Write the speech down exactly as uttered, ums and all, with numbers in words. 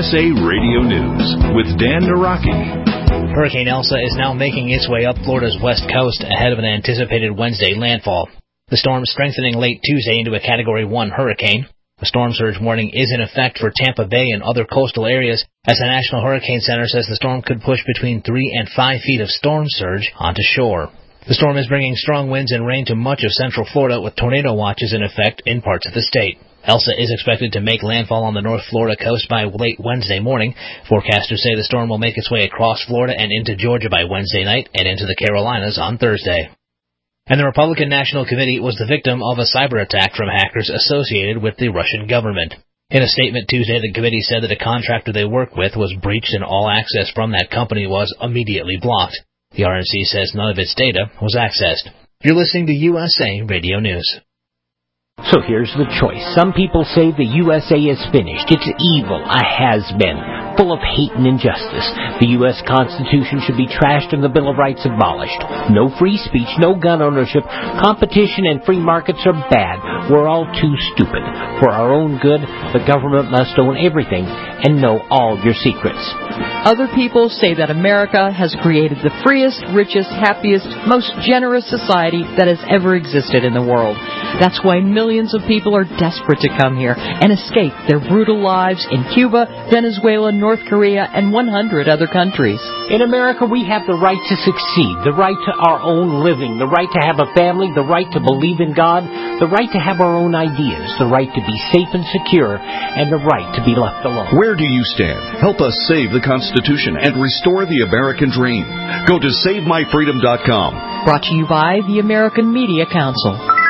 S A Radio News with Dan Naraki. Hurricane Elsa is now making its way up Florida's west coast ahead of an anticipated Wednesday landfall. The storm strengthening late Tuesday into a Category one hurricane. A storm surge warning is in effect for Tampa Bay and other coastal areas, as the National Hurricane Center says the storm could push between three and five feet of storm surge onto shore. The storm is bringing strong winds and rain to much of central Florida, with tornado watches in effect in parts of the state. Elsa is expected to make landfall on the North Florida coast by late Wednesday morning. Forecasters say the storm will make its way across Florida and into Georgia by Wednesday night and into the Carolinas on Thursday. And the Republican National Committee was the victim of a cyber attack from hackers associated with the Russian government. In a statement Tuesday, the committee said that a contractor they work with was breached and all access from that company was immediately blocked. The R N C says none of its data was accessed. You're listening to U S A Radio News. So here's the choice. Some people say the U S A is finished. It's evil, a has-been, full of hate and injustice. The U S Constitution should be trashed and the Bill of Rights abolished. No free speech, no gun ownership. Competition and free markets are bad. We're all too stupid. For our own good, the government must own everything and know all your secrets. Other people say that America has created the freest, richest, happiest, most generous society that has ever existed in the world. That's why millions of people are desperate to come here and escape their brutal lives in Cuba, Venezuela, North Korea, and one hundred other countries. In America, we have the right to succeed, the right to our own living, the right to have a family, the right to believe in God, the right to have our own ideas, the right to be safe and secure, and the right to be left alone. Where do you stand? Help us save the Constitution and restore the American dream. Go to save my freedom dot com. Brought to you by the American Media Council.